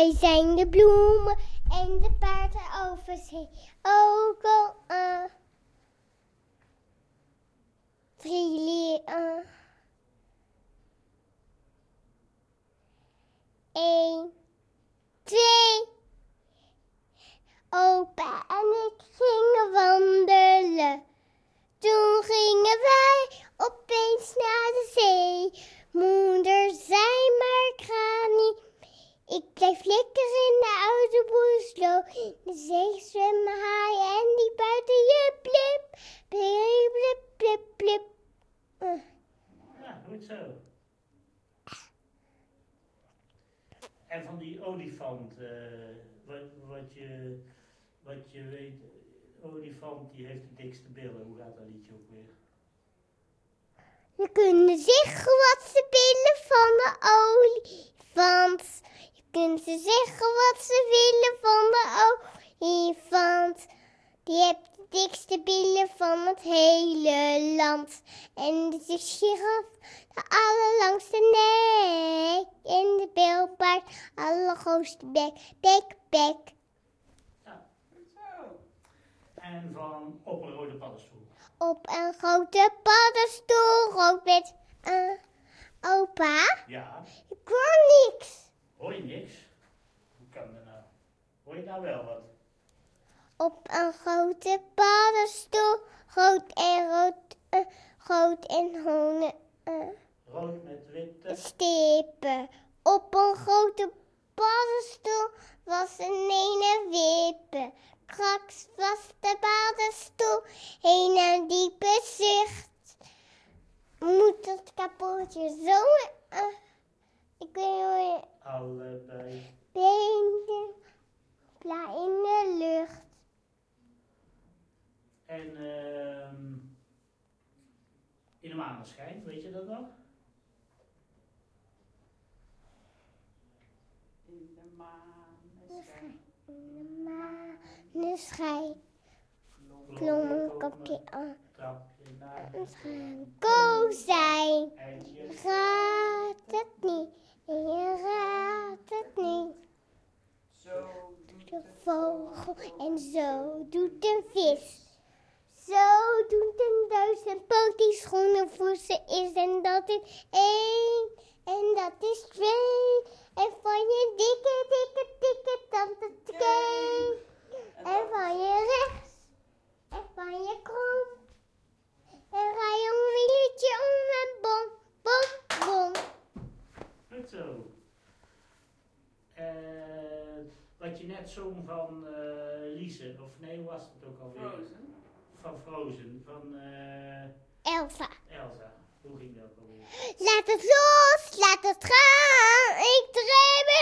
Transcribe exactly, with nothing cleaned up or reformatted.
Wij zijn de bloemen en de paarden over zee. Ook al uh, drie uh, Eén, twee. Opa en ik gingen wandelen. Toen gingen wij opeens naar de zee. Moeder zei, maar ik ga niet. Ik blijf lekker in de oude boerslo. In de zee zwemmen haaien en die buiten je blip. Blip, blip, blip, blip. Uh. Ja, goed zo. En van die olifant, uh, wat, wat, je, wat je weet, olifant die heeft de dikste billen. Hoe gaat dat liedje ook weer? Je kunt zeggen wat ze willen van de olifant. Je kunt ze zeggen wat ze willen van de olifant. Die heeft de dikste billen van het hele land. En de giraf, de allerlangste nek. En de bilbaard, allergrootste bek, bek, bek. Ja, zo. En van op een rode paddenstoel. Op een grote paddenstoel, rood met uh, opa. Ja. Ik hoor niks. Hoor je niks? Hoe kan dat nou? Hoor je nou wel wat? Op een grote paddenstoel, rood en rood, uh, rood en groene uh, rood met witte stippen. Op een grote paddenstoel was een ene wippe. Kraks was de paddenstoel heen en diepe zicht. Moet dat kapotje zo... Uh, ik weet niet hoe je... Allebei. Benen pla in de lucht. En uh, in de maneschijn, weet je dat nog? In de maneschijn. In de maneschijn. Klom een kopje aan. Trapje naar een kozijn. en je Gaat het niet. En je raadt het niet. Zo doet De vogel en zo doet een vis. Zo doet een duizendpoot die schoenen voor ze is. En dat is één. En dat is twee. En van je dikke, dikke, dikke tante twee. En van je rechts. En van je krom. En ga je een wieltje om en bom, bom, bom. goed zo. Uh, wat je net zong van uh, Lize, of nee, hoe was het ook alweer? Frozen. Van Frozen, van uh, Elsa. Elsa. Hoe ging dat alweer? Laat het los, laat het gaan. Ik dreef